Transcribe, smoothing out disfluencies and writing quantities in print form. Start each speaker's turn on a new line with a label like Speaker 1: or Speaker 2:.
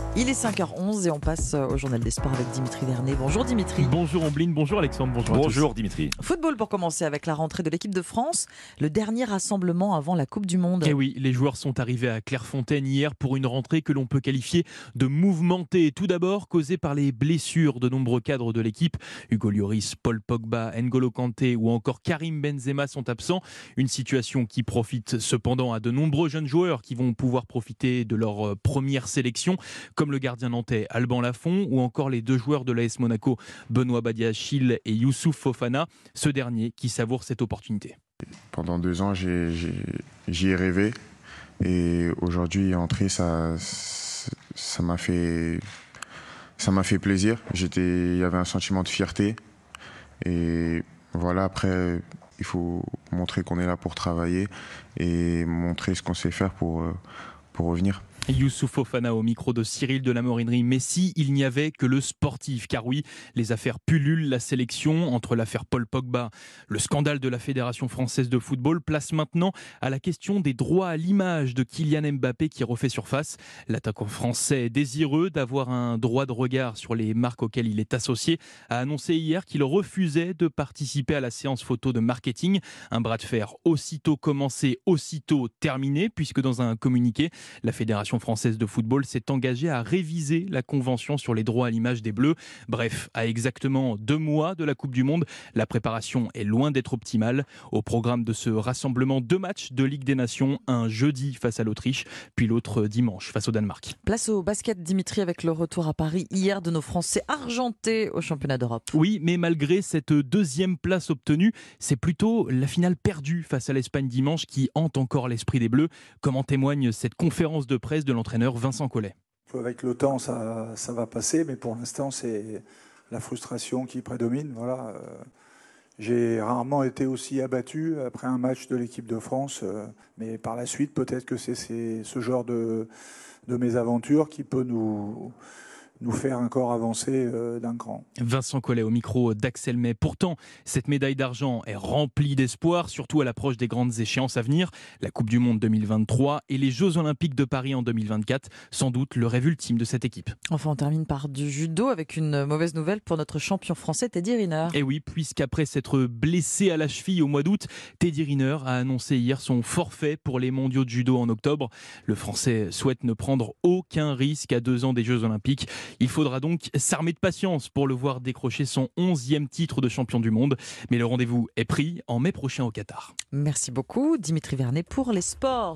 Speaker 1: Il est 5h11 et on passe au journal des sports avec Dimitri Vernet. Bonjour Dimitri.
Speaker 2: Bonjour Ombline, bonjour Alexandre, bonjour à tous.
Speaker 3: Bonjour Dimitri.
Speaker 1: Football pour commencer avec la rentrée de l'équipe de France, le dernier rassemblement avant la Coupe du Monde.
Speaker 2: Et oui, les joueurs sont arrivés à Clairefontaine hier pour une rentrée que l'on peut qualifier de mouvementée. Tout d'abord causée par les blessures de nombreux cadres de l'équipe. Hugo Lloris, Paul Pogba, N'Golo Kanté ou encore Karim Benzema sont absents. Une situation qui profite cependant à de nombreux jeunes joueurs qui vont pouvoir profiter de leur première sélection, comme le gardien nantais Alban Lafont ou encore les deux joueurs de l'AS Monaco, Benoît Badiachil et Youssouf Fofana, ce dernier qui savoure cette opportunité.
Speaker 4: Pendant 2 ans, j'y ai rêvé et aujourd'hui, entrer, ça m'a fait plaisir. Il y avait un sentiment de fierté et voilà, après, il faut montrer qu'on est là pour travailler et montrer ce qu'on sait faire pour revenir.
Speaker 2: Youssouf Fofana au micro de Cyril de la Morinerie. Mais si il n'y avait que le sportif, car oui, les affaires pullulent la sélection entre l'affaire Paul Pogba, le scandale de la Fédération française de football, place maintenant à la question des droits à l'image de Kylian Mbappé qui refait surface. L'attaquant français désireux d'avoir un droit de regard sur les marques auxquelles il est associé a annoncé hier qu'il refusait de participer à la séance photo de marketing. Un bras de fer aussitôt commencé, aussitôt terminé, puisque dans un communiqué, la Fédération française de football s'est engagée à réviser la convention sur les droits à l'image des Bleus. Bref, à exactement 2 mois de la Coupe du Monde, la préparation est loin d'être optimale. Au programme de ce rassemblement, 2 matchs de Ligue des Nations, un jeudi face à l'Autriche, puis l'autre dimanche face au Danemark.
Speaker 1: Place au basket, Dimitri, avec le retour à Paris hier de nos Français argentés au championnat d'Europe.
Speaker 2: Oui, mais malgré cette 2e place obtenue, c'est plutôt la finale perdue face à l'Espagne dimanche qui hante encore l'esprit des Bleus, comme en témoigne cette conférence de presse de l'entraîneur Vincent Collet.
Speaker 5: Avec le temps, ça va passer, mais pour l'instant, c'est la frustration qui prédomine. Voilà. J'ai rarement été aussi abattu après un match de l'équipe de France, mais par la suite, peut-être que c'est ce genre de mésaventure qui peut nous faire encore avancer d'un cran.
Speaker 2: Vincent Collet au micro d'Axel May. Pourtant, cette médaille d'argent est remplie d'espoir, surtout à l'approche des grandes échéances à venir. La Coupe du Monde 2023 et les Jeux Olympiques de Paris en 2024, sans doute le rêve ultime de cette équipe.
Speaker 1: Enfin, on termine par du judo avec une mauvaise nouvelle pour notre champion français Teddy Riner.
Speaker 2: Et oui, puisqu'après s'être blessé à la cheville au mois d'août, Teddy Riner a annoncé hier son forfait pour les mondiaux de judo en octobre. Le Français souhaite ne prendre aucun risque à 2 ans des Jeux Olympiques. Il faudra donc s'armer de patience pour le voir décrocher son 11e titre de champion du monde. Mais le rendez-vous est pris en mai prochain au Qatar.
Speaker 1: Merci beaucoup Dimitri Vernet pour les sports.